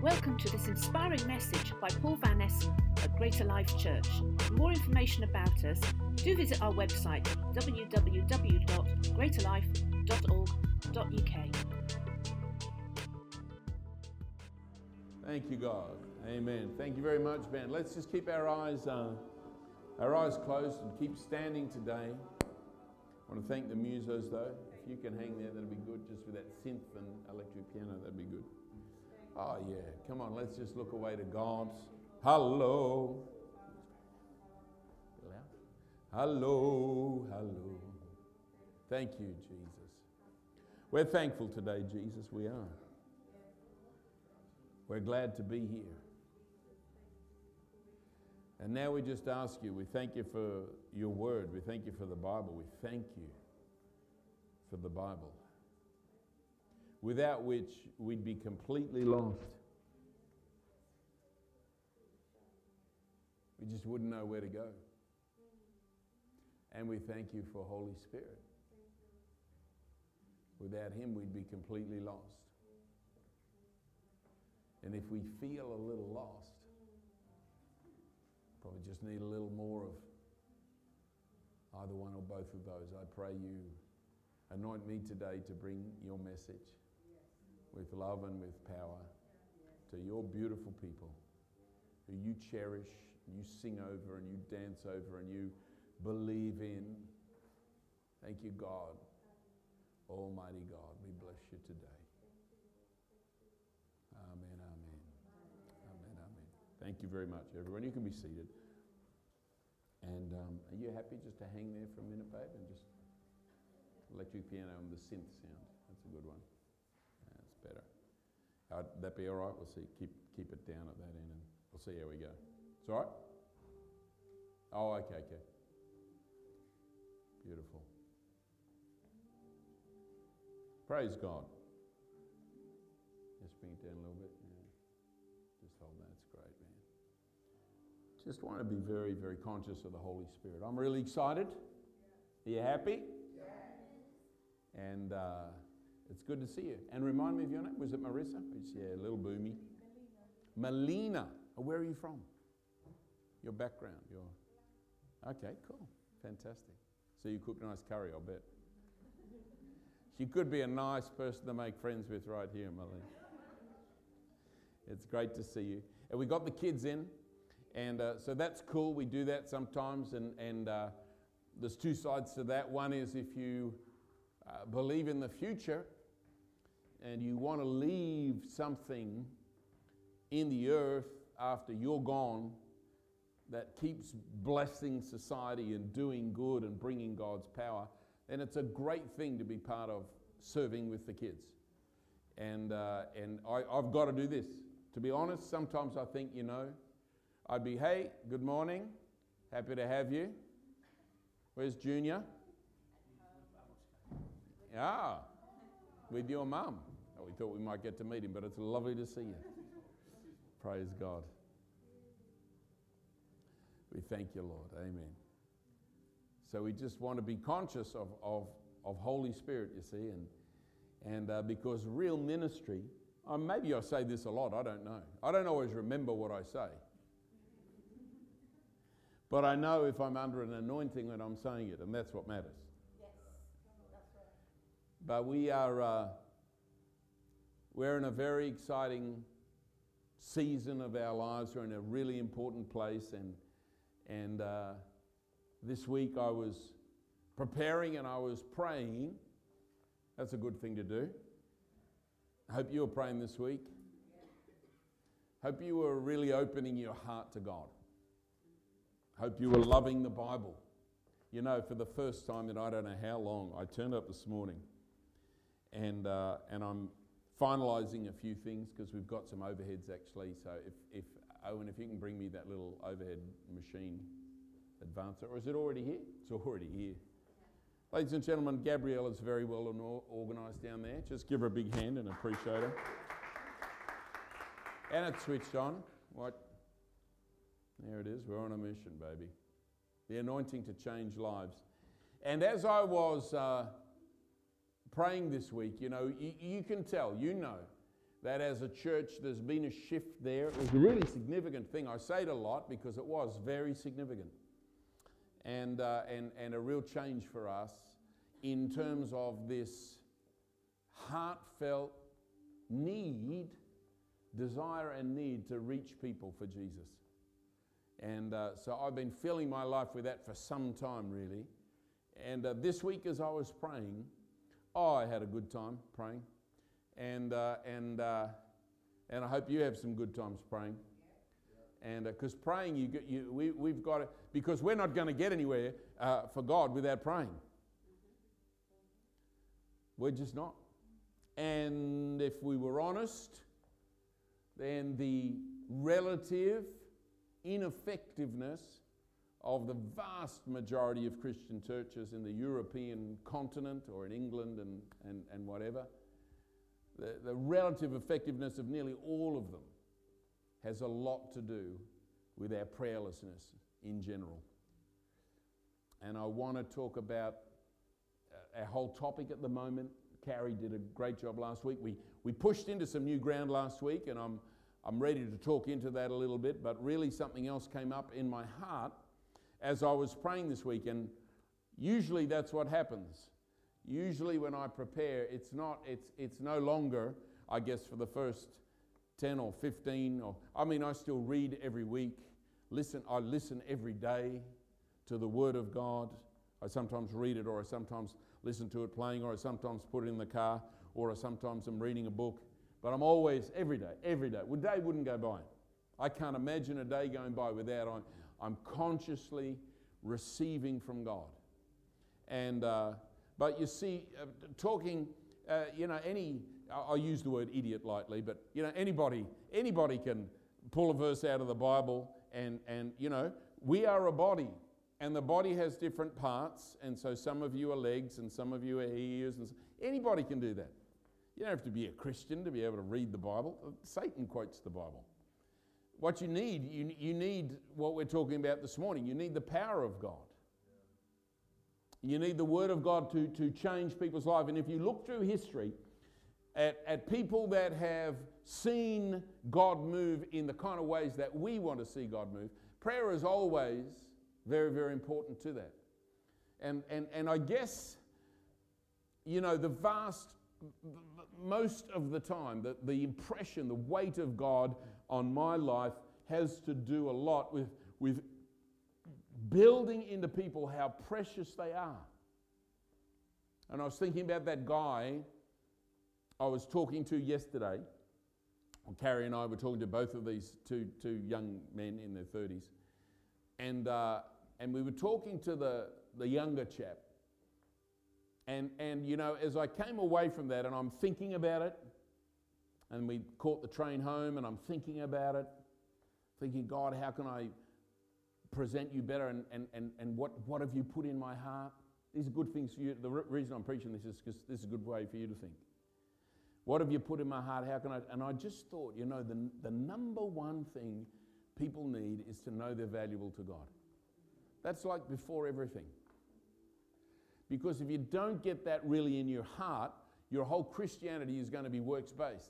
Welcome to this inspiring message by Paul Van Essen at Greater Life Church. For more information about us, do visit our website www.greaterlife.org.uk. Thank you, God. Amen. Thank you very much, Ben. Let's just keep our eyes closed and keep standing today. I want to thank the musos, though. If you can hang there, that'll be good. Just with that synth and electric piano, that'd be good. Oh, yeah. Come on, let's just look away to God. Hello. Hello, hello. Thank you, Jesus. We're thankful today, Jesus. We are. We're glad to be here. And now we just ask you, we thank you for your word. We thank you for the Bible. We thank you for the Bible, without which we'd be completely lost. We just wouldn't know where to go. And we thank you for Holy Spirit. Without him, we'd be completely lost. And if we feel a little lost, probably just need a little more of either one or both of those. I pray you anoint me today to bring your message with love and with power to your beautiful people who you cherish, you sing over and you dance over and you believe in. Thank you, God. Almighty God, we bless you today. Amen, amen. Amen, amen. Thank you very much, everyone. You can be seated. And are you happy just to hang there for a minute, babe, and just electric piano and the synth sound? That's a good one. That's better. That be all right? We'll see. Keep it down at that end, and we'll see how we go. It's all right? Oh, okay. Beautiful. Praise God. Just bring it down a little bit. Yeah. Just hold that. It's great, man. Just want to be very, very conscious of the Holy Spirit. I'm really excited. Are you happy? Yeah. And it's good to see you. And remind me of your name. Was it Marissa? Yeah, a little boomy. Melina. Where are you from? Your background. Okay, cool. Fantastic. So you cook nice curry, I'll bet. She could be a nice person to make friends with right here, Melina. It's great to see you. And we got the kids in, and so that's cool. We do that sometimes, and there's two sides to that. One is if you believe in the future and you want to leave something in the earth after you're gone that keeps blessing society and doing good and bringing God's power, then it's a great thing to be part of serving with the kids. And I've got to do this. To be honest, sometimes I think, I'd be, hey, good morning, happy to have you. Where's Junior? Ah, with your mum. Oh, we thought we might get to meet him, but it's lovely to see you. Praise God. We thank you, Lord. Amen. So we just want to be conscious of Holy Spirit, you see, and because real ministry, maybe I say this a lot, I don't know. I don't always remember what I say. But I know if I'm under an anointing that I'm saying it, and that's what matters. Yes, that's right. But we're in a very exciting season of our lives. We're in a really important place, and this week I was preparing and I was praying. That's a good thing to do. I hope you were praying this week. Hope you were really opening your heart to God. Hope you were loving the Bible. For the first time in I don't know how long, I turned up this morning and I'm finalising a few things because we've got some overheads actually. So if Owen, if you can bring me that little overhead machine advancer, or is it already here? It's already here. Ladies and gentlemen, Gabrielle is very well organised down there. Just give her a big hand and appreciate her. And it's switched on. What? There it is. We're on a mission, baby. The anointing to change lives. And as I was praying this week, you can tell, that as a church there's been a shift there. It was a really significant thing. I say it a lot because it was very significant. And a real change for us in terms of this heartfelt desire and need to reach people for Jesus. And so I've been filling my life with that for some time, really. And this week as I was praying, I had a good time praying. And I hope you have some good times praying. And because praying, we've got to, because we're not going to get anywhere for God without praying. We're just not. And if we were honest, then the relative ineffectiveness of the vast majority of Christian churches in the European continent or in England and whatever, the relative effectiveness of nearly all of them has a lot to do with our prayerlessness in general. And I want to talk about our whole topic at the moment. Carrie did a great job last week. We pushed into some new ground last week, and I'm ready to talk into that a little bit, but really something else came up in my heart as I was praying this week, and usually that's what happens. Usually when I prepare, it's no longer, I guess, for the first 10 or 15, I still read every week. I listen every day to the Word of God. I sometimes read it, or I sometimes listen to it playing, or I sometimes put it in the car, or I sometimes I'm reading a book. But I'm always, every day. Well, day wouldn't go by. I can't imagine a day going by without I'm consciously receiving from God. And but you see, talking, I'll use the word idiot lightly, but anybody can pull a verse out of the Bible, and we are a body, and the body has different parts, and so some of you are legs, and some of you are ears, and anybody can do that. You don't have to be a Christian to be able to read the Bible. Satan quotes the Bible. What you need, you need what we're talking about this morning. You need the power of God. You need the Word of God to change people's life. And if you look through history at people that have seen God move in the kind of ways that we want to see God move, prayer is always very, very important to that. And I guess, most of the time, the impression, the weight of God on my life has to do a lot with building into people how precious they are. And I was thinking about that guy I was talking to yesterday. Carrie and I were talking to both of these two young men in their 30s. And we were talking to the younger chap. And as I came away from that, and I'm thinking about it, and we caught the train home, and I'm thinking about it, thinking, God, how can I present you better, and what have you put in my heart? These are good things for you. The reason I'm preaching this is because this is a good way for you to think. What have you put in my heart? How can I? And I just thought, the number one thing people need is to know they're valuable to God. That's like before everything. Because if you don't get that really in your heart, your whole Christianity is going to be works-based.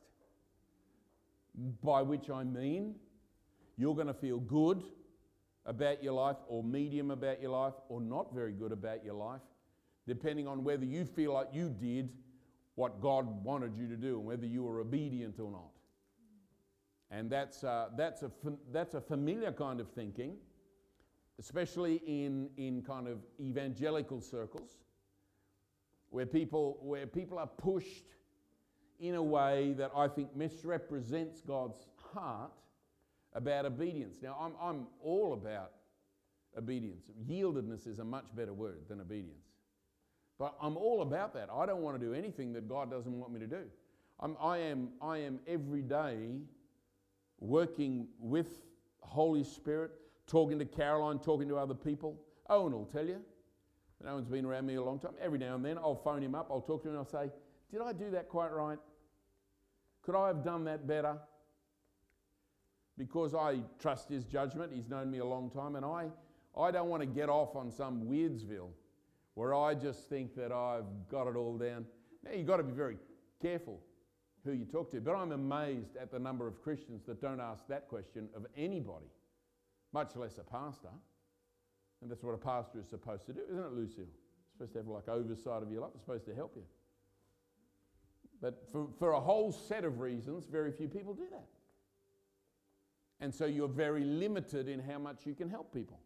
By which I mean, you're going to feel good about your life, or medium about your life, or not very good about your life, depending on whether you feel like you did what God wanted you to do, and whether you were obedient or not. And that's a familiar kind of thinking, especially in kind of evangelical circles, where people are pushed in a way that I think misrepresents God's heart about obedience. Now, I'm all about obedience. Yieldedness is a much better word than obedience. But I'm all about that. I don't want to do anything that God doesn't want me to do. I am every day working with Holy Spirit, talking to Caroline, talking to other people. Owen will tell you. Owen's been around me a long time. Every now and then I'll phone him up, I'll talk to him, and I'll say, did I do that quite right? Could I have done that better? Because I trust his judgment. He's known me a long time, and I don't want to get off on some Weirdsville where I just think that I've got it all down. Now, you've got to be very careful who you talk to. But I'm amazed at the number of Christians that don't ask that question of anybody, much less a pastor. And that's what a pastor is supposed to do, isn't it, Lucille? It's supposed to have like oversight of your life. It's supposed to help you. But for a whole set of reasons, very few people do that. And so you're very limited in how much you can help people.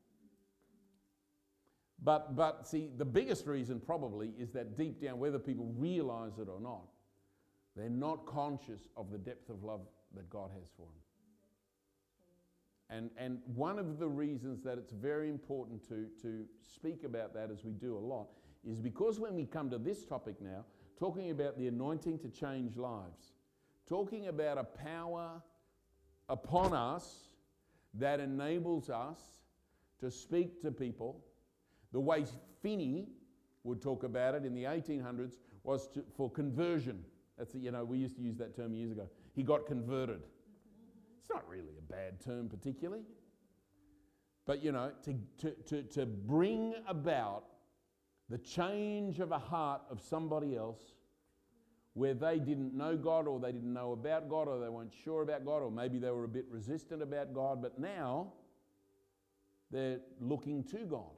But see, the biggest reason probably is that deep down, whether people realize it or not, they're not conscious of the depth of love that God has for them. And one of the reasons that it's very important to speak about that, as we do a lot, is because when we come to this topic now, talking about the anointing to change lives, talking about a power upon us that enables us to speak to people, the way Finney would talk about it in the 1800s was for conversion. That's, we used to use that term years ago. He got converted. It's not really a bad term particularly. But, to bring about the change of a heart of somebody else where they didn't know God, or they didn't know about God, or they weren't sure about God, or maybe they were a bit resistant about God, but now they're looking to God.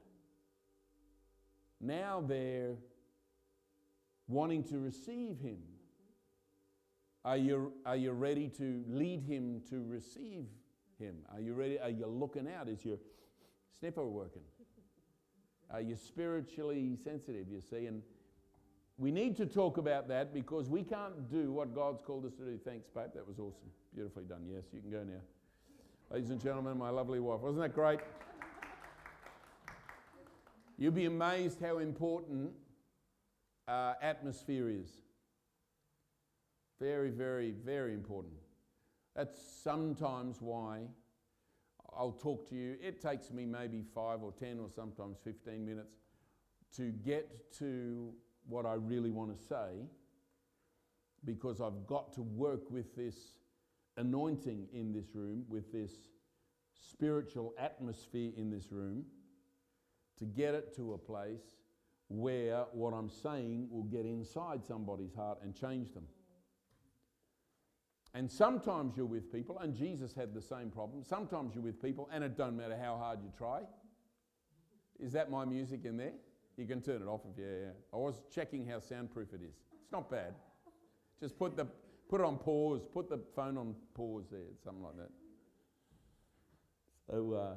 Now they're wanting to receive Him. Are you ready to lead him to receive Him? Are you ready? Are you looking out? Is your sniffer working? Are you spiritually sensitive, you see? And we need to talk about that because we can't do what God's called us to do. Thanks, babe. That was awesome. Beautifully done. Yes, you can go now. Ladies and gentlemen, my lovely wife. Wasn't that great? You'll be amazed how important atmosphere is. Very, very, very important. That's sometimes why I'll talk to you. It takes me maybe 5 or 10 or sometimes 15 minutes to get to what I really want to say, because I've got to work with this anointing in this room, with this spiritual atmosphere in this room, to get it to a place where what I'm saying will get inside somebody's heart and change them. And sometimes you're with people, and Jesus had the same problem. Sometimes you're with people, and it don't matter how hard you try. Is that my music in there? You can turn it off if yeah. I was checking how soundproof it is. It's not bad. Just put it on pause. Put the phone on pause there, something like that. So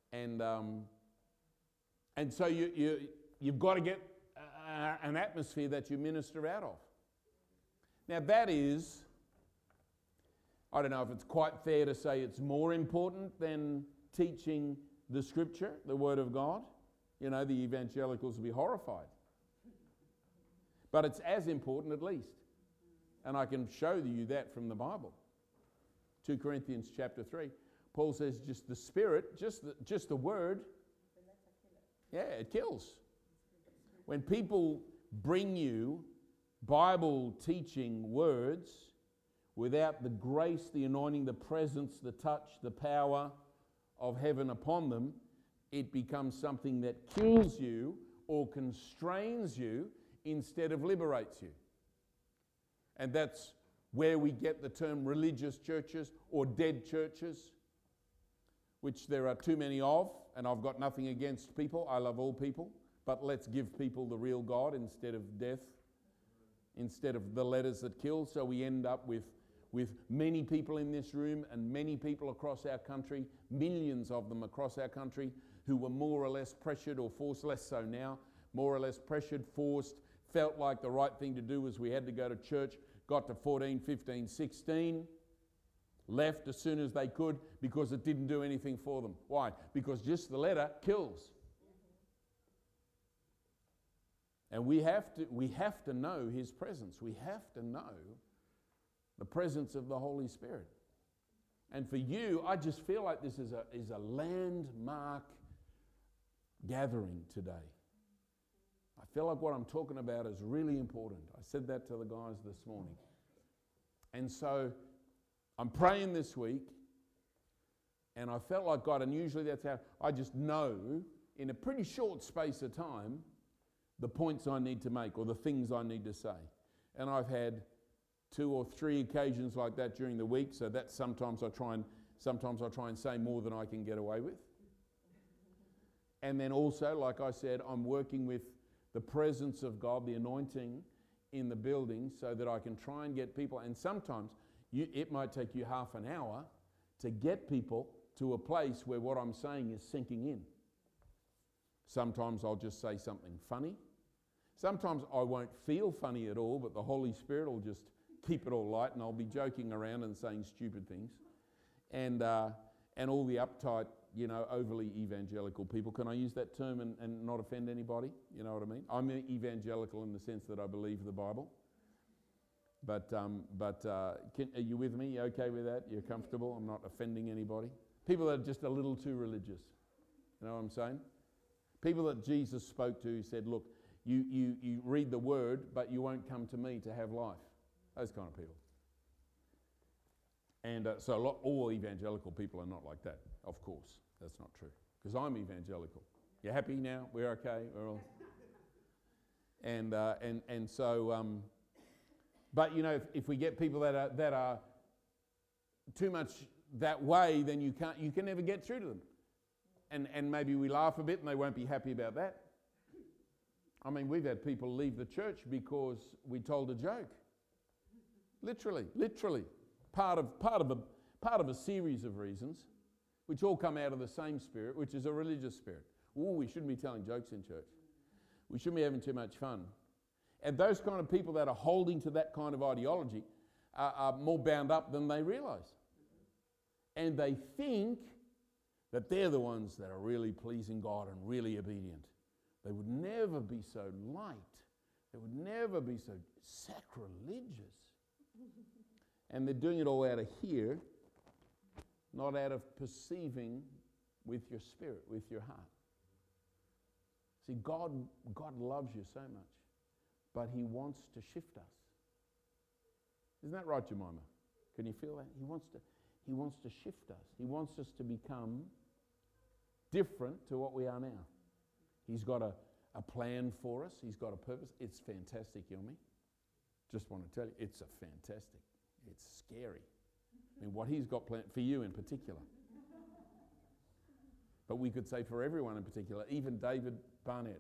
and so you've got to get an atmosphere that you minister out of. Now that is, I don't know if it's quite fair to say it's more important than teaching the Scripture, the Word of God. You know, the evangelicals will be horrified. But it's as important at least. And I can show you that from the Bible. 2 Corinthians chapter 3. Paul says just the Spirit, just the Word, yeah, it kills. When people bring you Bible teaching words without the grace, the anointing, the presence, the touch, the power of heaven upon them, it becomes something that kills you or constrains you instead of liberates you. And that's where we get the term religious churches or dead churches, which there are too many of, and I've got nothing against people. I love all people, but let's give people the real God instead of death, instead of the letters that kill. So we end up with many people in this room and many people across our country, millions of them across our country, who were more or less pressured or forced, less so now, more or less pressured, forced, felt like the right thing to do was we had to go to church, got to 14, 15, 16, left as soon as they could because it didn't do anything for them. Why? Because just the letter kills. And we have to know His presence. We have to know the presence of the Holy Spirit. And for you, I just feel like this is a landmark gathering today. I feel like what I'm talking about is really important. I said that to the guys this morning. And so I'm praying this week, and I felt like God, and usually that's how I just know in a pretty short space of time the points I need to make or the things I need to say. And I've had 2 or 3 occasions like that during the week, so that sometimes I try and say more than I can get away with. And then also, like I said, I'm working with the presence of God, the anointing in the building, so that I can try and get people, and sometimes it might take you half an hour to get people to a place where what I'm saying is sinking in. Sometimes I'll just say something funny. Sometimes I won't feel funny at all, but the Holy Spirit will just keep it all light, and I'll be joking around and saying stupid things. And all the uptight, overly evangelical people. Can I use that term and not offend anybody? You know what I mean? I'm evangelical in the sense that I believe the Bible. But are you with me? You okay with that? You're comfortable? I'm not offending anybody? People that are just a little too religious. You know what I'm saying? People that Jesus spoke to, said, look, you read the word, but you won't come to me to have life. Those kind of people. And so all evangelical people are not like that, of course. That's not true. Because I'm evangelical. You happy now? We're okay? We're all... And so... But if we get people that are too much that way, then you can never get through to them. And maybe we laugh a bit and they won't be happy about that. I mean, we've had people leave the church because we told a joke. Literally. Part of a series of reasons, which all come out of the same spirit, which is a religious spirit. Ooh, we shouldn't be telling jokes in church. We shouldn't be having too much fun. And those kind of people that are holding to that kind of ideology are more bound up than they realise. And they think that they're the ones that are really pleasing God and really obedient. They would never be so light. They would never be so sacrilegious. And they're doing it all out of here, not out of perceiving with your spirit, with your heart. See, God loves you so much, but He wants to shift us. Isn't that right, Jemima? Can you feel that? He wants to shift us. He wants us to become different to what we are now. He's got a plan for us. He's got a purpose. It's fantastic, Yomi. Just want to tell you, it's fantastic. It's scary. I mean, what He's got planned for you in particular. But we could say for everyone in particular, even David Barnett,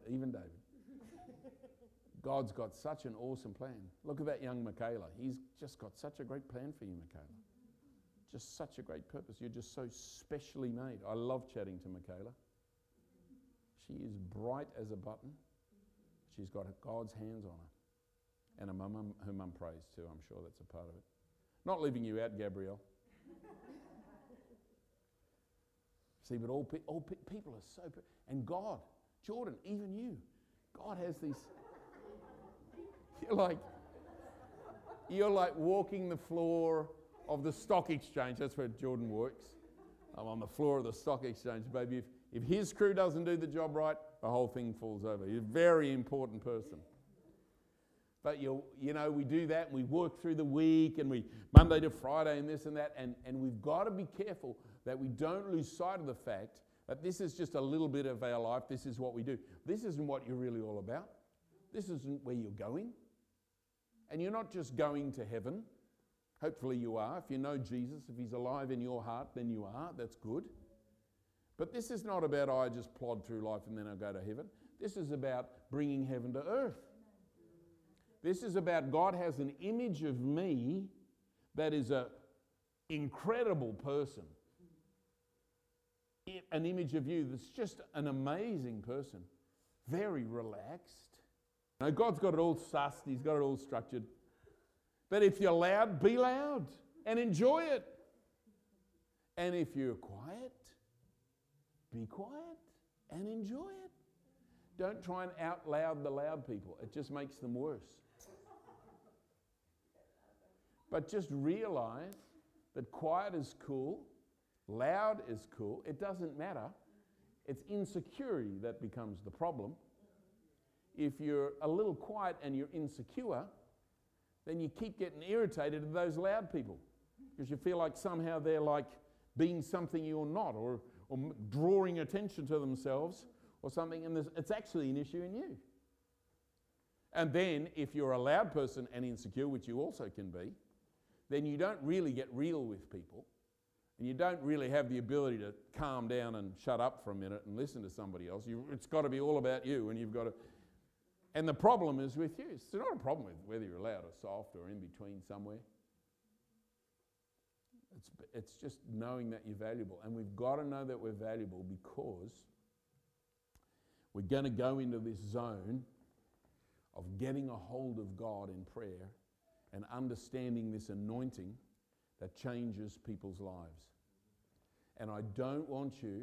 God's got such an awesome plan. Look at that young Michaela. He's just got such a great plan for you, Michaela. Just such a great purpose. You're just so specially made. I love chatting to Michaela. She is bright as a button. She's got God's hands on her. And her mum prays too. I'm sure that's a part of it. Not leaving you out, Gabrielle. See, but all people are so... And God, Jordan, even you, God has these... You're like walking the floor of the stock exchange. That's where Jordan works. I'm on the floor of the stock exchange, baby. If his crew doesn't do the job right, the whole thing falls over. He's a very important person. But we do that, and we work through the week, and we Monday to Friday and this and that, and we've got to be careful that we don't lose sight of the fact that this is just a little bit of our life. This is what we do. This isn't what you're really all about. This isn't where you're going. And you're not just going to heaven. Hopefully you are. If you know Jesus, if He's alive in your heart, then you are. That's good. But this is not about I just plod through life and then I go to heaven. This is about bringing heaven to earth. This is about God has an image of me that is an incredible person. An image of you that's just an amazing person. Very relaxed. Now, God's got it all sussed. He's got it all structured. But if you're loud, be loud and enjoy it. And if you're quiet, be quiet and enjoy it. Don't try and out loud the loud people. It just makes them worse. But just realize that quiet is cool, loud is cool. It doesn't matter. It's insecurity that becomes the problem. If you're a little quiet and you're insecure, then you keep getting irritated at those loud people because you feel like somehow they're like being something you're not, or drawing attention to themselves or something, and it's actually an issue in you. And then if you're a loud person and insecure, which you also can be, then you don't really get real with people. And you don't really have the ability to calm down and shut up for a minute and listen to somebody else. It's got to be all about you, and you've got to... And the problem is with you. It's not a problem with whether you're loud or soft or in between somewhere. It's just knowing that you're valuable. And we've got to know that we're valuable because we're going to go into this zone of getting a hold of God in prayer and understanding this anointing that changes people's lives. And I don't want you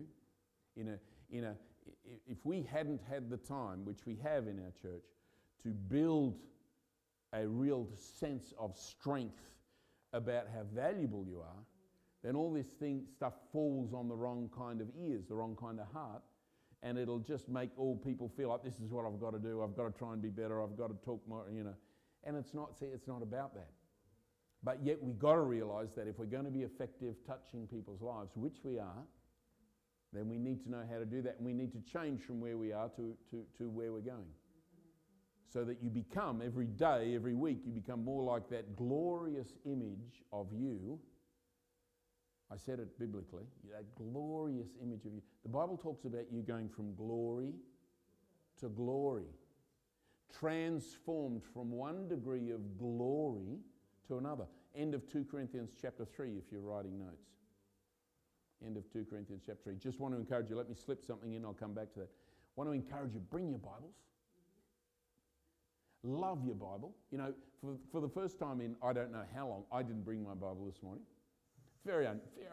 if we hadn't had the time, which we have in our church, to build a real sense of strength about how valuable you are, then all this stuff falls on the wrong kind of ears, the wrong kind of heart, and it'll just make all people feel like this is what I've got to do, I've got to try and be better, I've got to talk more, And it's not about that. But yet we've got to realise that if we're going to be effective touching people's lives, which we are, then we need to know how to do that, and we need to change from where we are to where we're going. So that you become, every day, every week, you become more like that glorious image of you. I said it biblically, that glorious image of you. The Bible talks about you going from glory to glory, transformed from one degree of glory to another. End of 2 Corinthians chapter 3 if you're writing notes. End of 2 Corinthians chapter 3. Just want to encourage you, let me slip something in, I'll come back to that. Want to encourage you, bring your Bibles. Love your Bible. For the first time in I don't know how long, I didn't bring my Bible this morning. Very unfair,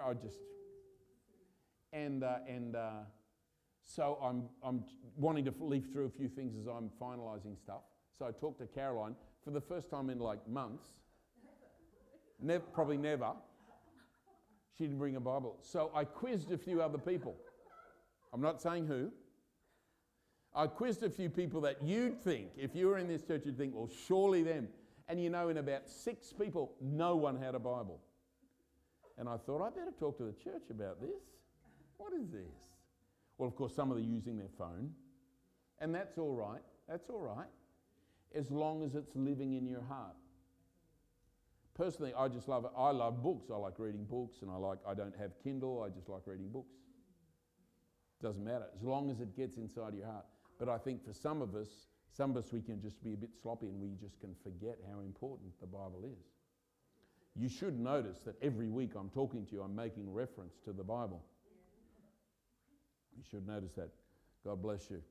so I'm wanting to leaf through a few things as I'm finalising stuff. So I talked to Caroline for the first time in like months. Probably never. She didn't bring a Bible. So I quizzed a few other people. I'm not saying who. I quizzed a few people that you'd think, if you were in this church, you'd think, well, surely them. And in about 6 people, no one had a Bible. And I thought, I better talk to the church about this. What is this? Well, of course, some of them are using their phone. And that's all right. That's all right. As long as it's living in your heart. Personally, I just love it. I love books. I like reading books, and I don't have Kindle. I just like reading books. Doesn't matter, as long as it gets inside your heart. But I think for some of us, we can just be a bit sloppy, and we just can forget how important the Bible is. You should notice that every week I'm talking to you, I'm making reference to the Bible. You should notice that. God bless you.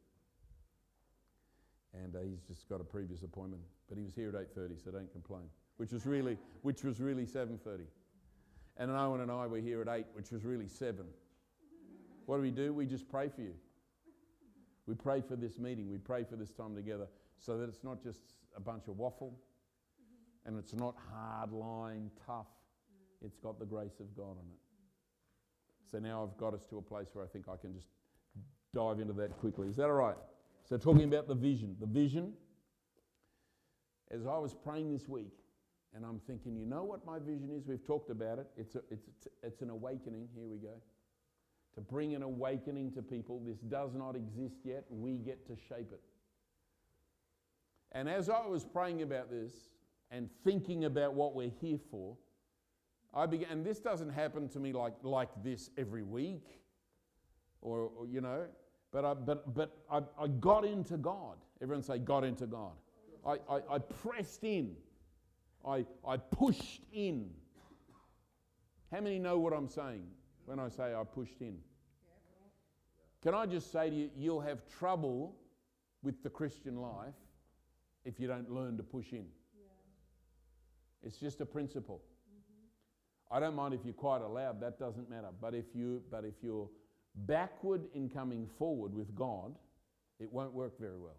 And he's just got a previous appointment, but he was here at 8:30, so don't complain. Which was really 7:30. And Owen and I were here at 8, which was really 7. What do? We just pray for you. We pray for this meeting. We pray for this time together so that it's not just a bunch of waffle and it's not hard line, tough. It's got the grace of God on it. So now I've got us to a place where I think I can just dive into that quickly. Is that all right? So talking about the vision. The vision, as I was praying this week, and I'm thinking, you know what my vision is? We've talked about it. It's an awakening. Here we go. To bring an awakening to people. This does not exist yet. We get to shape it. And as I was praying about this and thinking about what we're here for, I began, and this doesn't happen to me like this every week, or but I got into God. Everyone say, got into God. I pressed in. I pushed in. How many know what I'm saying when I say I pushed in? Can I just say to you, you'll have trouble with the Christian life if you don't learn to push in. It's just a principle. I don't mind if you're quite aloud, that doesn't matter. But if you're backward in coming forward with God, it won't work very well.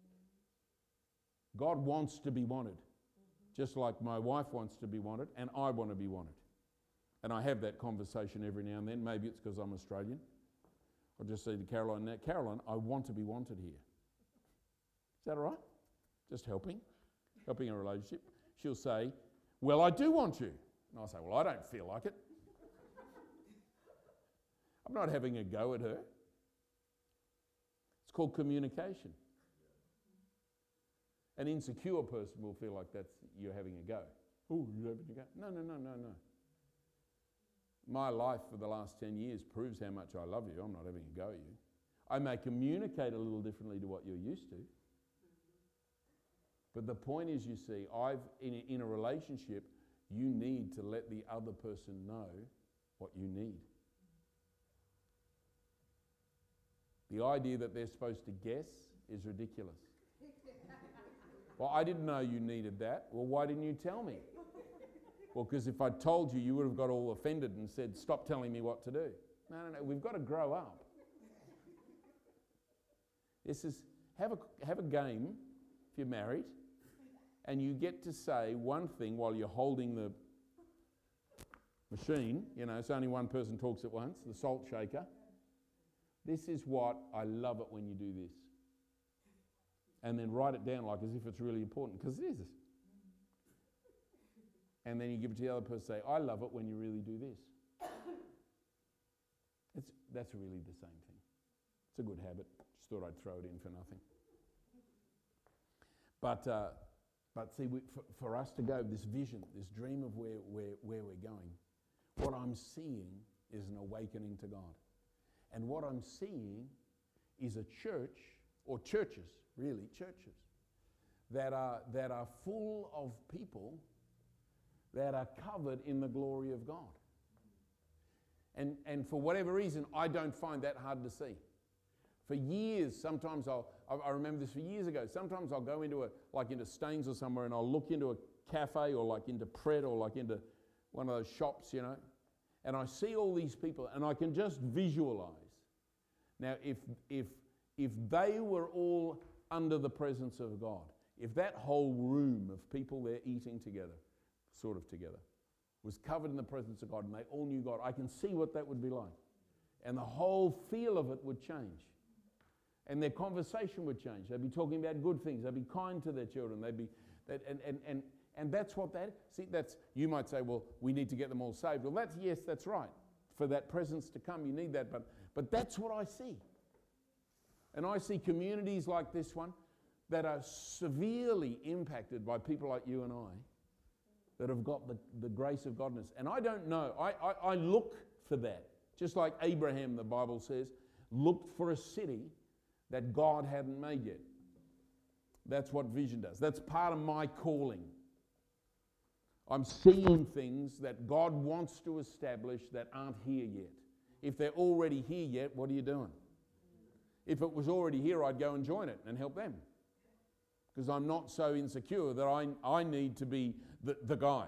God wants to be wanted. Just like my wife wants to be wanted, and I want to be wanted. And I have that conversation every now and then. Maybe it's because I'm Australian. I'll just say to Caroline now, Caroline, I want to be wanted here. Is that all right? Just helping a relationship. She'll say, well, I do want you. And I'll say, well, I don't feel like it. I'm not having a go at her. It's called communication. An insecure person will feel like you're having a go. Oh, you're having a go? No. My life for the last 10 years proves how much I love you. I'm not having a go at you. I may communicate a little differently to what you're used to. But the point is, you see, in a relationship, you need to let the other person know what you need. The idea that they're supposed to guess is ridiculous. Well, I didn't know you needed that. Well, why didn't you tell me? Well, because if I'd told you, you would have got all offended and said, stop telling me what to do. No, we've got to grow up. This is, have a game if you're married, and you get to say one thing while you're holding the machine. You know, it's only one person talks at once, the salt shaker. This is what I love it when you do this. And then write it down like as if it's really important, because it is. And then you give it to the other person, say, I love it when you really do this. That's really the same thing. It's a good habit. Just thought I'd throw it in for nothing. But see, for us to go, this vision, this dream of where we're going, what I'm seeing is an awakening to God. And what I'm seeing is a church, or churches, really, churches, that are full of people that are covered in the glory of God. And for whatever reason, I don't find that hard to see. For years, sometimes I remember this for years ago, sometimes I'll go into Staines or somewhere, and I'll look into a cafe or like into Pret or like into one of those shops, you know, and I see all these people and I can just visualize. Now, if they were all under the presence of God, if that whole room of people there eating together, sort of together, was covered in the presence of God and they all knew God, I can see what that would be like. And the whole feel of it would change. And their conversation would change. They'd be talking about good things. They'd be kind to their children. And that's what that, see, that's, you might say, well, we need to get them all saved. Well, that's right. For that presence to come, you need that. But that's what I see. And I see communities like this one that are severely impacted by people like you and I that have got the grace of Godness. And I don't know. I look for that. Just like Abraham, the Bible says, looked for a city that God hadn't made yet. That's what vision does. That's part of my calling. I'm seeing things that God wants to establish that aren't here yet. If they're already here yet, what are you doing? If it was already here, I'd go and join it and help them. Because I'm not so insecure that I need to be the guy.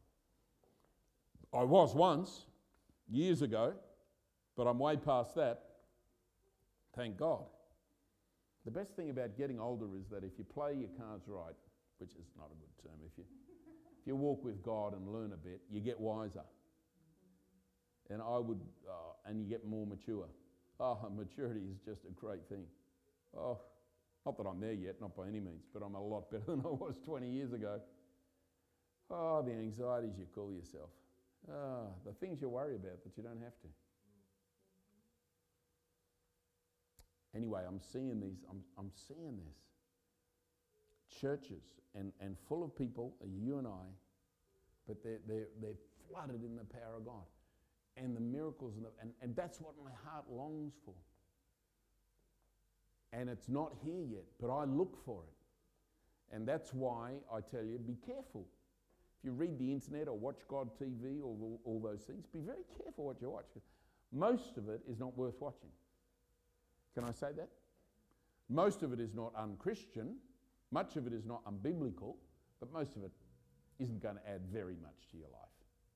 I was once, years ago, but I'm way past that. Thank God. The best thing about getting older is that if you play your cards right, which is not a good term, if you walk with God and learn a bit, you get wiser. And and you get more mature. Maturity is just a great thing. Not that I'm there yet, not by any means, but I'm a lot better than I was 20 years ago. The anxieties you call yourself. The things you worry about that you don't have to. Anyway, I'm seeing this. Churches and full of people, you and I, but they're flooded in the power of God. And the miracles, and that's what my heart longs for. And it's not here yet, but I look for it. And that's why I tell you, be careful. If you read the internet or watch God TV or all those things, be very careful what you watch. Most of it is not worth watching. Can I say that? Most of it is not unchristian. Much of it is not unbiblical. But most of it isn't going to add very much to your life.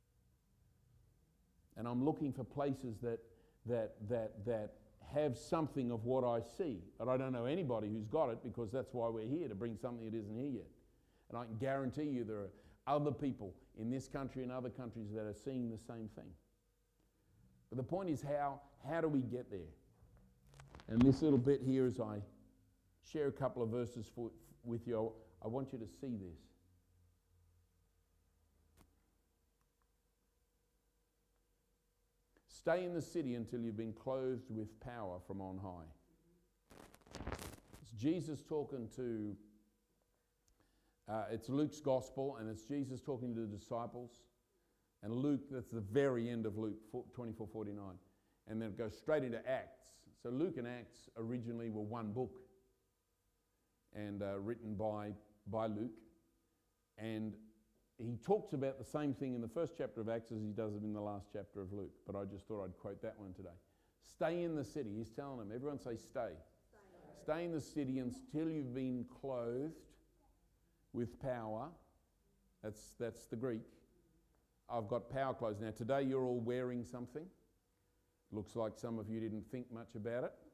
And I'm looking for places that have something of what I see. But I don't know anybody who's got it, because that's why we're here, to bring something that isn't here yet. And I can guarantee you there are other people in this country and other countries that are seeing the same thing. But the point is, how do we get there? And this little bit here, as I share a couple of verses with you, I want you to see this. Stay in the city until you've been clothed with power from on high. It's Jesus talking to It's Luke's gospel, and it's Jesus talking to the disciples. And Luke, that's the very end of Luke 24:49. And then it goes straight into Acts. So Luke and Acts originally were one book, and written by Luke. And he talks about the same thing in the first chapter of Acts as he does it in the last chapter of Luke. But I just thought I'd quote that one today. Stay in the city. He's telling them, everyone say stay. Stay in the city until you've been clothed with power. That's the Greek. I've got power clothes. Now today you're all wearing something. Looks like some of you didn't think much about it.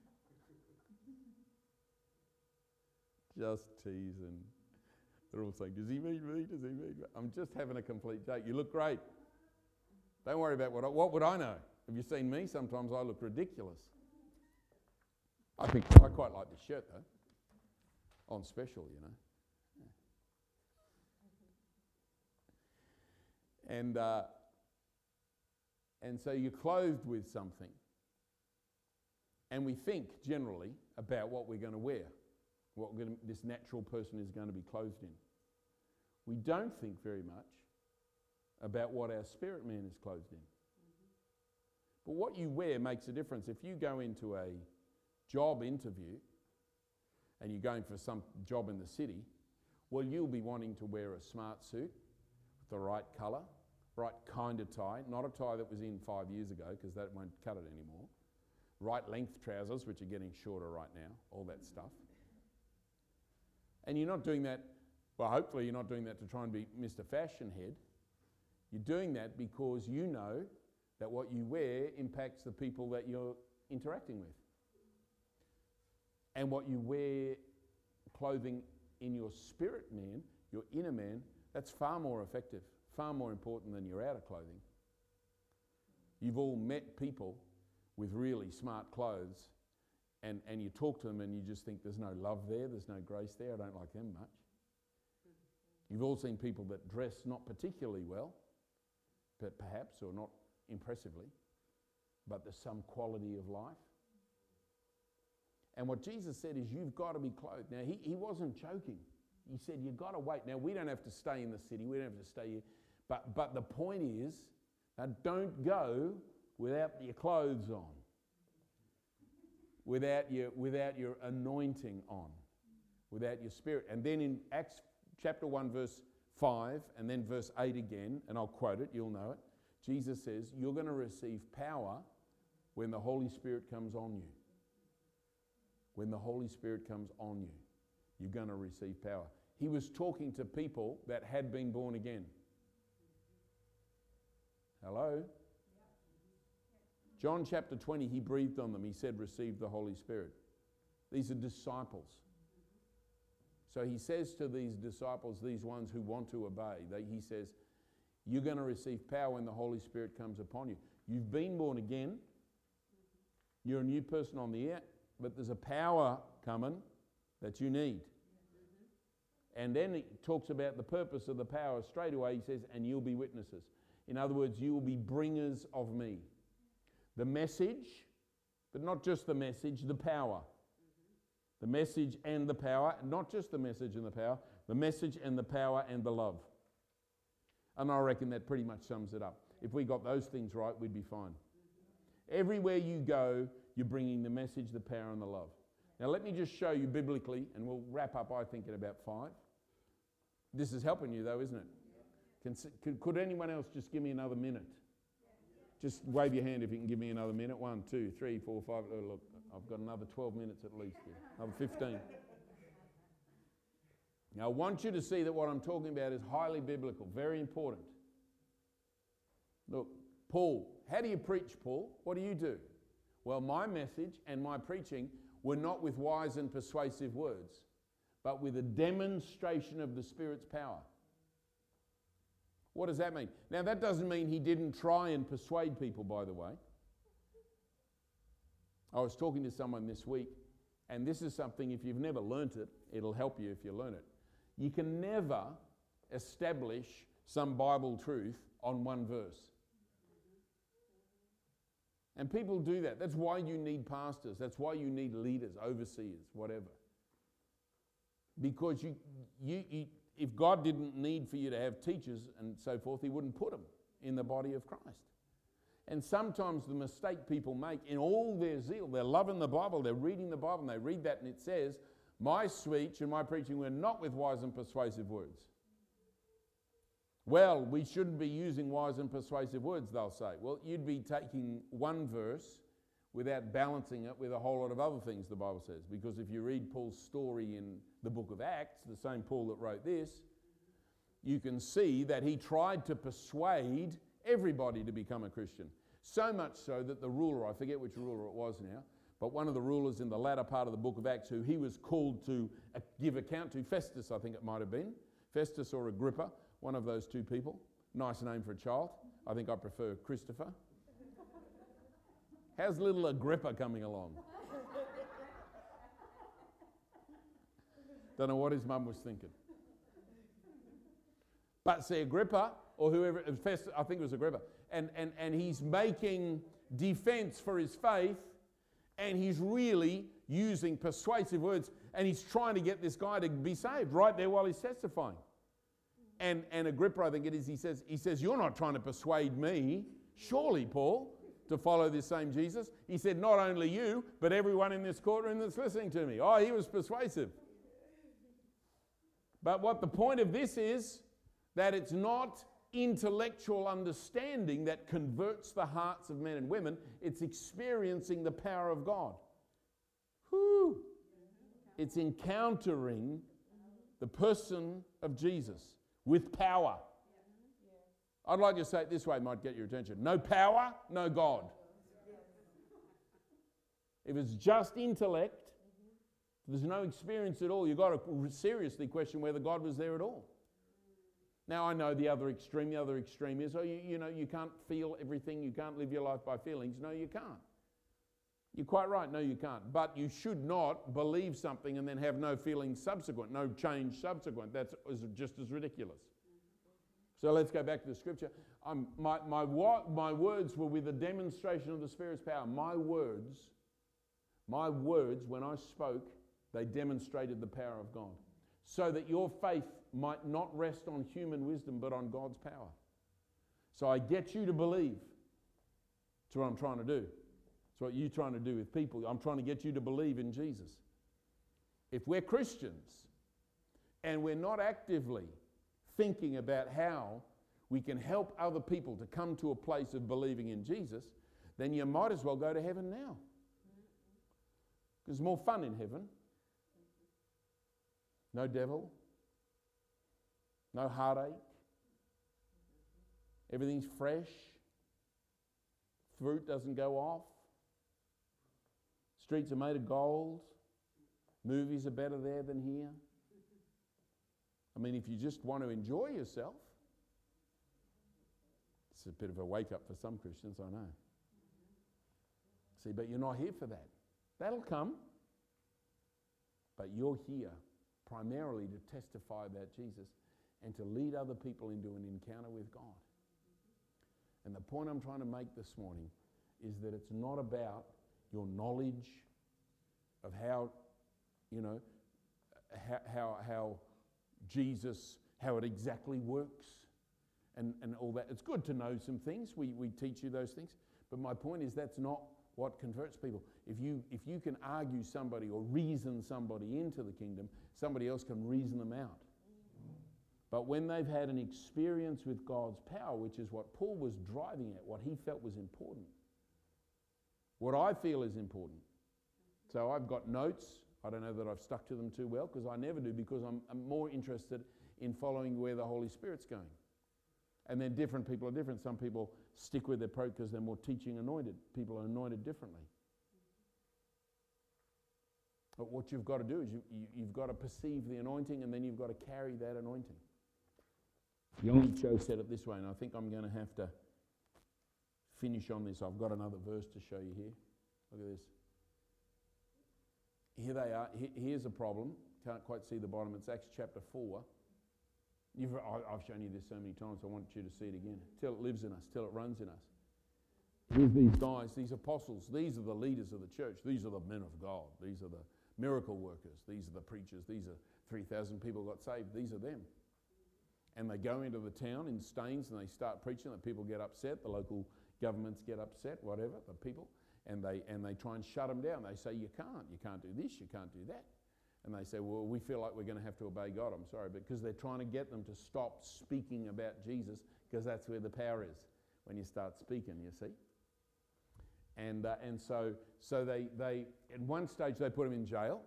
Just teasing. They're all saying, does he mean me? Does he mean me? I'm just having a complete joke. You look great. Don't worry about what would I know? Have you seen me? Sometimes I look ridiculous. I quite like this shirt though. On special, you know. And so you're clothed with something. And we think generally about what we're going to wear, what this natural person is going to be clothed in. We don't think very much about what our spirit man is clothed in. But what you wear makes a difference. If you go into a job interview and you're going for some job in the city, well, you'll be wanting to wear a smart suit with the right colour, right kind of tie, not a tie that was in 5 years ago because that won't cut it anymore. Right length trousers, which are getting shorter right now, all that stuff. And you're not doing that, well, hopefully you're not doing that to try and be Mr. Fashion Head. You're doing that because you know that what you wear impacts the people that you're interacting with. And what you wear, clothing in your spirit man, your inner man, that's far more effective, far more important than your outer clothing. You've all met people with really smart clothes and you talk to them and you just think there's no love there, there's no grace there, I don't like them much. You've all seen people that dress not particularly well, but perhaps, or not impressively, but there's some quality of life. And what Jesus said is you've got to be clothed. Now, he wasn't joking. He said you've got to wait. Now, we don't have to stay in the city. We don't have to stay here. But the point is, don't go without your clothes on, without your anointing on, without your spirit. And then in Acts chapter 1, verse 5, and then verse 8 again, and I'll quote it, you'll know it. Jesus says, you're going to receive power when the Holy Spirit comes on you. When the Holy Spirit comes on you, you're going to receive power. He was talking to people that had been born again. Hello? John chapter 20, he breathed on them. He said, receive the Holy Spirit. These are disciples. So he says to these disciples, these ones who want to obey, he says, you're going to receive power when the Holy Spirit comes upon you. You've been born again. You're a new person on the air, but there's a power coming that you need. And then he talks about the purpose of the power. Straight away he says, and you'll be witnesses. In other words, you will be bringers of me. The message, but not just the message, the power. The message and the power, not just the message and the power, the message and the power and the love. And I reckon that pretty much sums it up. If we got those things right, we'd be fine. Everywhere you go, you're bringing the message, the power and the love. Now let me just show you biblically, and we'll wrap up, I think, in about 5. This is helping you though, isn't it? Could anyone else just give me another minute? Just wave your hand if you can give me another minute. 1, 2, 3, 4, 5. Oh, look, I've got another 12 minutes at least here. Another 15. Now, I want you to see that what I'm talking about is highly biblical, very important. Look, Paul, how do you preach, Paul? What do you do? Well, my message and my preaching were not with wise and persuasive words, but with a demonstration of the Spirit's power. What does that mean? Now, that doesn't mean he didn't try and persuade people, by the way. I was talking to someone this week, and this is something, if you've never learnt it, it'll help you if you learn it. You can never establish some Bible truth on one verse. And people do that. That's why you need pastors. That's why you need leaders, overseers, whatever. Because if God didn't need for you to have teachers and so forth, he wouldn't put them in the body of Christ. And sometimes the mistake people make in all their zeal, they're loving the Bible, they're reading the Bible, and they read that and it says, my speech and my preaching were not with wise and persuasive words. Well, we shouldn't be using wise and persuasive words, they'll say. Well, you'd be taking one verse without balancing it with a whole lot of other things, the Bible says. Because if you read Paul's story in the book of Acts, the same Paul that wrote this, you can see that he tried to persuade everybody to become a Christian. So much so that the ruler, I forget which ruler it was now, but one of the rulers in the latter part of the book of Acts who he was called to give account to, Festus I think it might have been, Festus or Agrippa, one of those two people. Nice name for a child. I think I prefer Christopher. How's little Agrippa coming along? Don't know what his mum was thinking. But see, Agrippa, or whoever, Festus, I think it was Agrippa, and he's making defense for his faith, and he's really using persuasive words, and he's trying to get this guy to be saved right there while he's testifying. And Agrippa, I think it is, he says, you're not trying to persuade me, surely, Paul, to follow this same Jesus. He said, not only you, but everyone in this courtroom that's listening to me. Oh, he was persuasive. But what the point of this is, that it's not intellectual understanding that converts the hearts of men and women, it's experiencing the power of God. Whew. It's encountering the person of Jesus with power. I'd like to say it this way, it might get your attention. No power, no God. If it's just intellect, there's no experience at all, you've got to seriously question whether God was there at all. Now, I know the other extreme is, you can't feel everything, you can't live your life by feelings. No, you can't. You're quite right, no, you can't. But you should not believe something and then have no feelings subsequent, no change subsequent. That's just as ridiculous. So let's go back to the scripture. My words were with a demonstration of the Spirit's power. My words, when I spoke, they demonstrated the power of God. So that your faith might not rest on human wisdom, but on God's power. So I get you to believe. That's what I'm trying to do. That's what you're trying to do with people. I'm trying to get you to believe in Jesus. If we're Christians and we're not actively thinking about how we can help other people to come to a place of believing in Jesus, then you might as well go to heaven now. There's more fun in heaven. No devil. No heartache. Everything's fresh. Fruit doesn't go off. Streets are made of gold. Movies are better there than here. I mean, if you just want to enjoy yourself, it's a bit of a wake-up for some Christians, I know. See, but you're not here for that. That'll come. But you're here primarily to testify about Jesus and to lead other people into an encounter with God. And the point I'm trying to make this morning is that it's not about your knowledge of how Jesus, how it exactly works and all that. It's good to know some things. We teach you those things. But my point is that's not what converts people. If you can argue somebody or reason somebody into the kingdom, somebody else can reason them out. But when they've had an experience with God's power, which is what Paul was driving at, what he felt was important, what I feel is important. So I've got notes. I don't know that I've stuck to them too well, because I never do, because I'm more interested in following where the Holy Spirit's going. And then different people are different. Some people stick with their approach because they're more teaching anointed. People are anointed differently. But what you've got to do is you've got to perceive the anointing, and then you've got to carry that anointing. Young Cho said it this way, and I think I'm going to have to finish on this. I've got another verse to show you here. Look at this. Here they are. Here's a problem. Can't quite see the bottom. It's Acts chapter 4. I've shown you this so many times, I want you to see it again. Till it lives in us, till it runs in us. Here's these guys, these apostles. These are the leaders of the church. These are the men of God. These are the miracle workers. These are the preachers. These are 3,000 people got saved. These are them. And they go into the town in Staines and they start preaching. The people get upset. The local governments get upset, whatever, the people. And they try and shut them down. They say, you can't do this, you can't do that. And they say, well, we feel like we're going to have to obey God. I'm sorry, but because they're trying to get them to stop speaking about Jesus, because that's where the power is, when you start speaking, you see. And so they at one stage they put him in jail.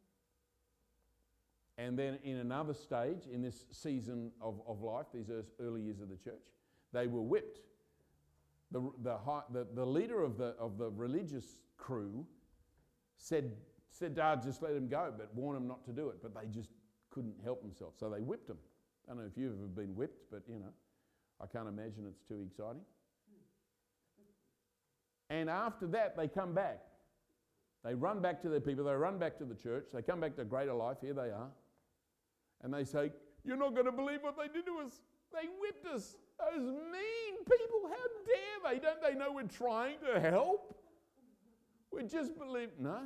And then in another stage, in this season of life, these early years of the church, they were whipped. The leader of the religious crew said, just let him go, but warn him not to do it. But they just couldn't help themselves. So they whipped him. I don't know if you've ever been whipped, but I can't imagine it's too exciting. And after that, they come back. They run back to their people. They run back to the church. They come back to greater life. Here they are. And they say, you're not going to believe what they did to us. They whipped us. Those mean people, how dare they? Don't they know we're trying to help? We just believe. No.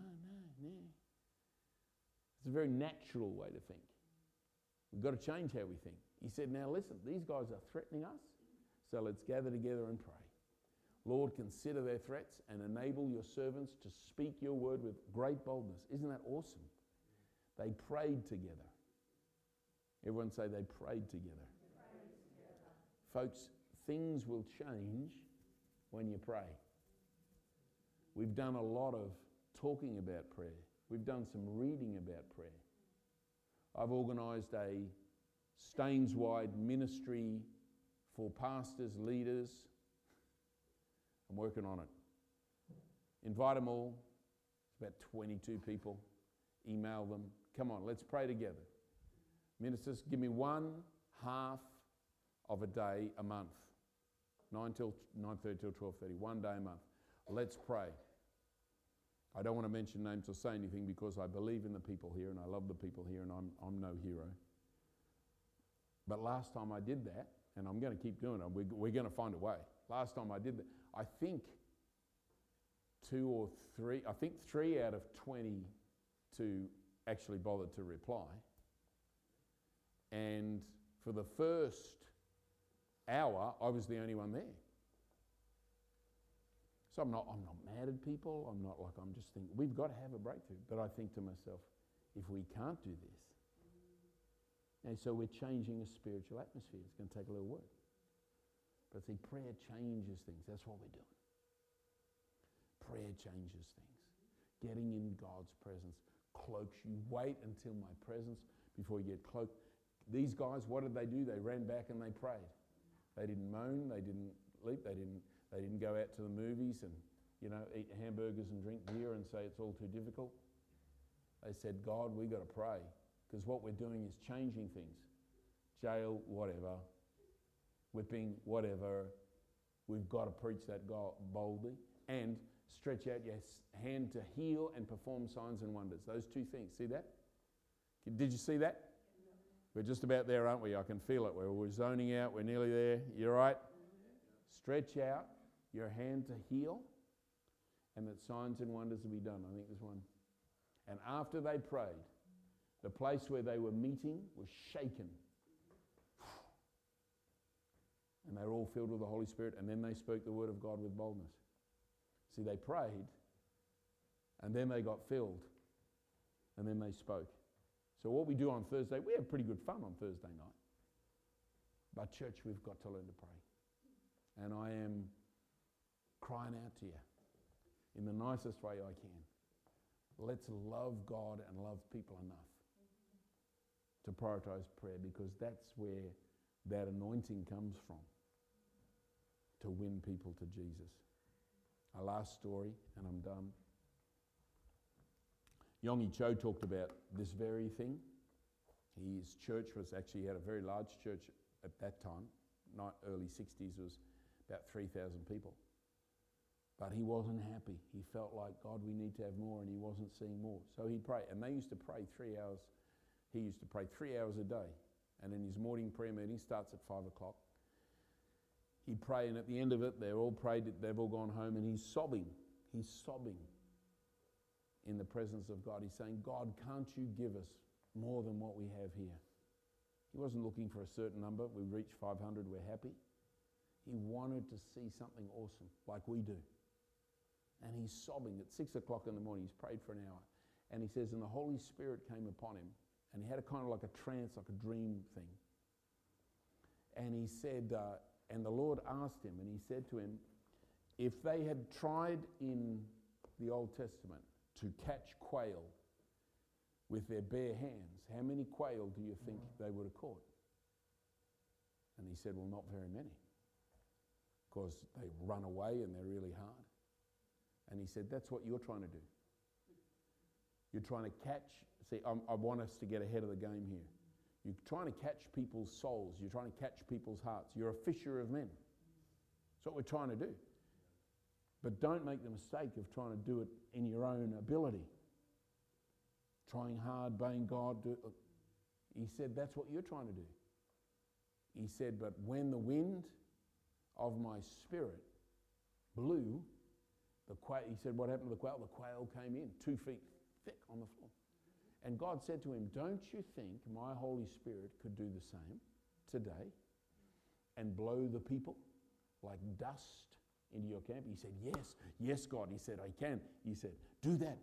It's a very natural way to think. We've got to change how we think. He said, now listen, these guys are threatening us, so let's gather together and pray. Lord, consider their threats and enable your servants to speak your word with great boldness. Isn't that awesome? They prayed together. Everyone say they prayed together. Folks, things will change when you pray. We've done a lot of talking about prayer. We've done some reading about prayer. I've organised a Staines-wide ministry for pastors, leaders. I'm working on it. Invite them all. It's about 22 people. Email them. Come on, let's pray together. Ministers, give me 1/2 of a day a month. 9:30 till 12:30. 1 day a month. Let's pray. I don't want to mention names or say anything because I believe in the people here and I love the people here and I'm no hero. But last time I did that, and I'm going to keep doing it, we're going to find a way. Last time I did that, I think 3 out of 22 actually bothered to reply. And for the first hour, I was the only one there. So I'm not mad at people. I'm just thinking, we've got to have a breakthrough. But I think to myself, if we can't do this, and so we're changing a spiritual atmosphere. It's going to take a little work. But see, prayer changes things. That's what we're doing. Prayer changes things. Getting in God's presence cloaks you. Wait until my presence before you get cloaked. These guys, what did they do? They ran back and they prayed. They didn't moan. They didn't leap. They didn't go out to the movies and eat hamburgers and drink beer and say it's all too difficult. They said, God, we got to pray because what we're doing is changing things. Jail, whatever. Whipping, whatever. We've got to preach that God boldly and stretch out your hand to heal and perform signs and wonders. Those two things. See that? Did you see that? We're just about there, aren't we? I can feel it. We're zoning out. We're nearly there. You all right? Stretch out your hand to heal and that signs and wonders will be done. I think there's one. And after they prayed, the place where they were meeting was shaken. And they were all filled with the Holy Spirit, and then they spoke the word of God with boldness. See, they prayed, and then they got filled, and then they spoke. So what we do on Thursday, we have pretty good fun on Thursday night. But church, we've got to learn to pray. And I am crying out to you in the nicest way I can. Let's love God and love people enough to prioritize prayer, because that's where that anointing comes from, to win people to Jesus. Our last story, and I'm done. Yonggi Cho talked about this very thing. His church was actually, he had a very large church at that time, not early 60s, it was about 3,000 people. But he wasn't happy. He felt like, God, we need to have more, and he wasn't seeing more. So he'd pray, and they used to pray 3 hours. He used to pray 3 hours a day. And then his morning prayer meeting starts at 5 o'clock. He'd pray, and at the end of it, they're all prayed, they've all gone home, and he's sobbing. He's sobbing in the presence of God. He's saying, God, can't you give us more than what we have here? He wasn't looking for a certain number. We reached 500, we're happy. He wanted to see something awesome like we do. And he's sobbing at 6 o'clock in the morning. He's prayed for an hour. And he says, and the Holy Spirit came upon him. And he had a kind of like a trance, like a dream thing. And he said, and the Lord asked him, and he said to him, if they had tried in the Old Testament to catch quail with their bare hands, how many quail do you think they would have caught? And he said, well, not very many. Because they run away and they're really hard. And he said, that's what you're trying to do. You're trying to catch, see, I want us to get ahead of the game here. You're trying to catch people's souls. You're trying to catch people's hearts. You're a fisher of men. That's what we're trying to do. But don't make the mistake of trying to do it in your own ability. Trying hard, obeying God. He said, that's what you're trying to do. He said, but when the wind of my spirit blew, the quail, he said, what happened to the quail? The quail came in 2 feet thick on the floor. And God said to him, don't you think my Holy Spirit could do the same today and blow the people like dust into your camp? He said, yes, God. He said, I can. He said, do that.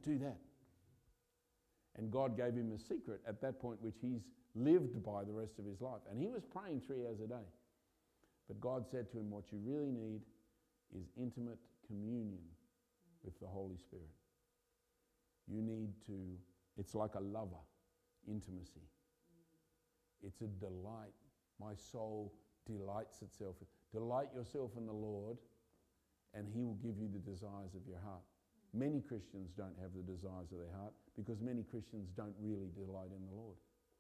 And God gave him a secret at that point, which he's lived by the rest of his life. And he was praying 3 hours a day. But God said to him, what you really need is intimate communion with the Holy Spirit. You need to, it's like a lover, intimacy. It's a delight. My soul delights itself. Delight yourself in the Lord, and he will give you the desires of your heart. Many Christians don't have the desires of their heart because many Christians don't really delight in the Lord.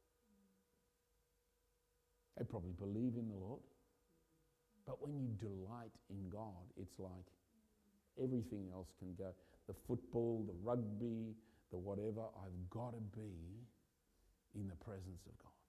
They probably believe in the Lord. But when you delight in God, it's like everything else can go. The football, the rugby, the whatever, I've got to be in the presence of God.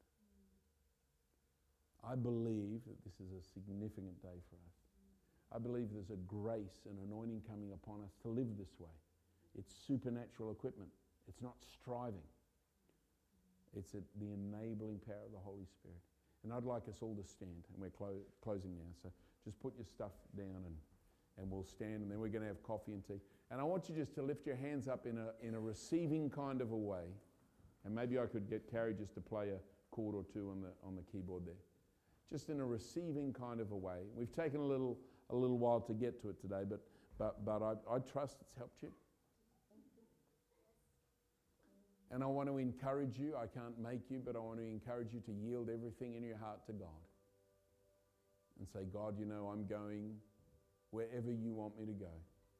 I believe that this is a significant day for us. I believe there's a grace and anointing coming upon us to live this way. It's supernatural equipment. It's not striving. It's the enabling power of the Holy Spirit. And I'd like us all to stand, and we're closing now. So just put your stuff down and we'll stand, and then we're going to have coffee and tea. And I want you just to lift your hands up in a receiving kind of a way. And maybe I could get Carrie just to play a chord or two on the keyboard there. Just in a receiving kind of a way. We've taken a little while to get to it today, but I trust it's helped you. And I want to encourage you. I can't make you, but I want to encourage you to yield everything in your heart to God. And say, God, you know, I'm going wherever you want me to go.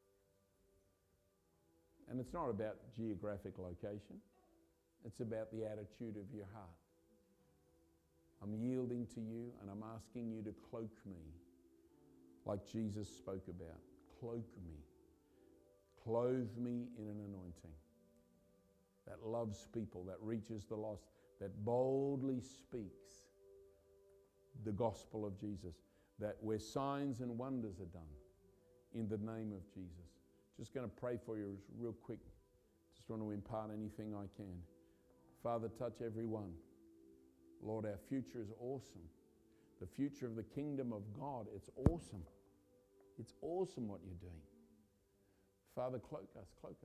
And it's not about geographic location. It's about the attitude of your heart. I'm yielding to you, and I'm asking you to cloak me like Jesus spoke about. Cloak me. Clothe me in an anointing that loves people, that reaches the lost, that boldly speaks the gospel of Jesus, that where signs and wonders are done in the name of Jesus. Just going to pray for you real quick. Just want to impart anything I can. Father, touch everyone. Lord, our future is awesome. The future of the kingdom of God, it's awesome. It's awesome what you're doing. Father, cloak us.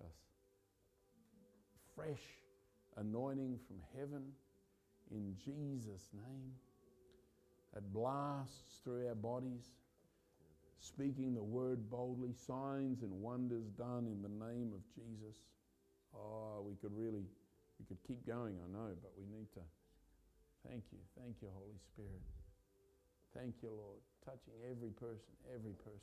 Fresh anointing from heaven in Jesus' name that blasts through our bodies, speaking the word boldly, signs and wonders done in the name of Jesus. Oh, we could keep going, I know, but we need to. Thank you, Holy Spirit. Thank you, Lord, touching every person here.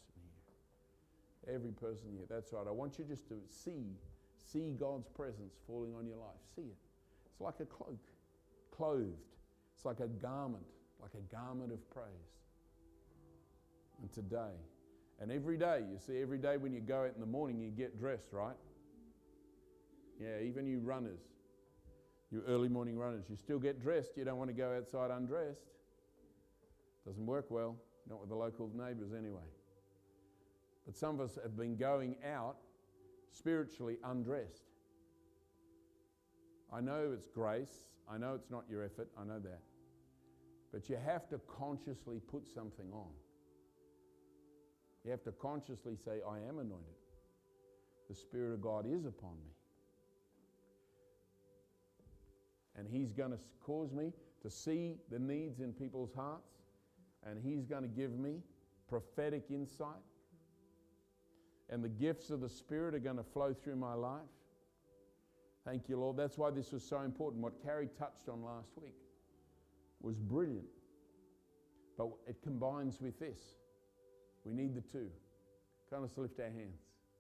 Every person here. That's right. I want you just to see God's presence falling on your life. See it. It's like a cloak, clothed. It's like a garment of praise. And today, and every day, you see, every day when you go out in the morning, you get dressed, right? Yeah, even you runners, you early morning runners, you still get dressed. You don't want to go outside undressed. Doesn't work well, not with the local neighbours anyway. But some of us have been going out spiritually undressed. I know it's grace. I know it's not your effort. I know that. But you have to consciously put something on. You have to consciously say, I am anointed. The Spirit of God is upon me. And He's going to cause me to see the needs in people's hearts. And He's going to give me prophetic insight. And the gifts of the Spirit are going to flow through my life. Thank you, Lord. That's why this was so important. What Carrie touched on last week was brilliant. But it combines with this. We need the two. Can us lift our hands?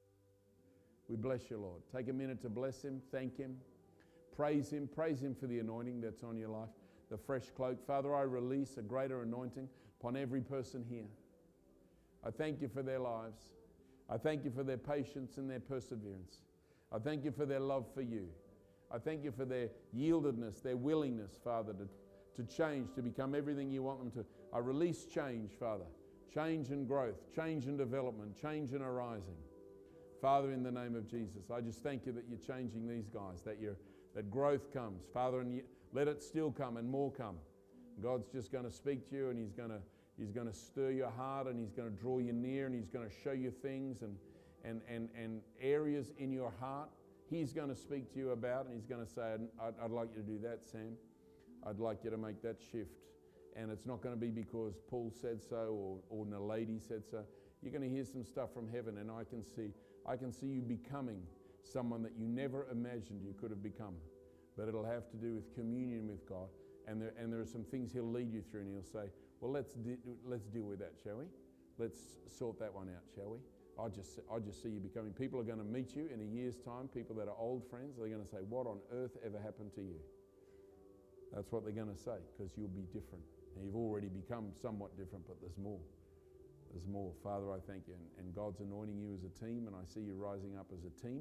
We bless you, Lord. Take a minute to bless Him, thank Him, praise Him for the anointing that's on your life, the fresh cloak. Father, I release a greater anointing upon every person here. I thank you for their lives. I thank you for their patience and their perseverance. I thank you for their love for you. I thank you for their yieldedness, their willingness, Father, to change, to become everything you want them to. I release change, Father. Change and growth, change and development, change and arising. Father, in the name of Jesus, I just thank you that you're changing these guys, that growth comes. Father, and let it still come and more come. God's just going to speak to you, and He's going to stir your heart, and He's going to draw you near, and He's going to show you things and areas in your heart He's going to speak to you about, and He's going to say, I'd like you to do that, Sam. I'd like you to make that shift. And it's not going to be because Paul said so or Nalady said so. You're going to hear some stuff from heaven, and I can see you becoming someone that you never imagined you could have become. But it'll have to do with communion with God, and there are some things He'll lead you through, and He'll say, well, let's deal with that, shall we? Let's sort that one out, shall we? I just see you becoming. People are going to meet you in a year's time, people that are old friends. They're going to say, what on earth ever happened to you? That's what they're going to say, because you'll be different. And you've already become somewhat different, but there's more. There's more. Father, I thank you. And God's anointing you as a team, and I see you rising up as a team.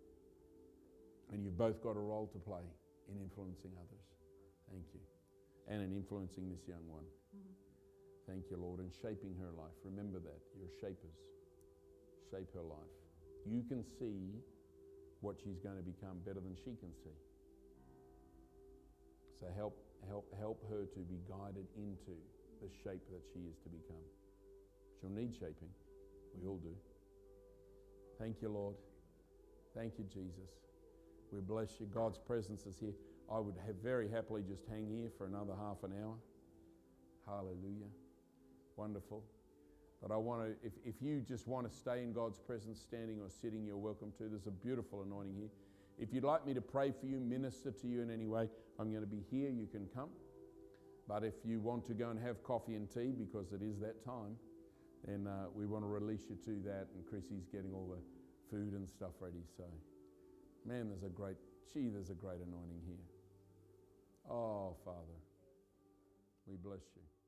And you've both got a role to play in influencing others. Thank you. And in influencing this young one. Thank you, Lord, and shaping her life. Remember that. You're shapers. Shape her life. You can see what she's going to become better than she can see. So help her to be guided into the shape that she is to become. She'll need shaping. We all do. Thank you, Lord. Thank you, Jesus. We bless you. God's presence is here. I would have very happily just hang here for another half an hour. Hallelujah. Wonderful. But I want to, if you just want to stay in God's presence, standing or sitting, you're welcome to. There's a beautiful anointing here. If you'd like me to pray for you, minister to you in any way, I'm going to be here. You can come. But if you want to go and have coffee and tea, because it is that time, then we want to release you to that. And Chrissy's getting all the food and stuff ready. So, man, there's a great anointing here. Oh, Father, we bless you.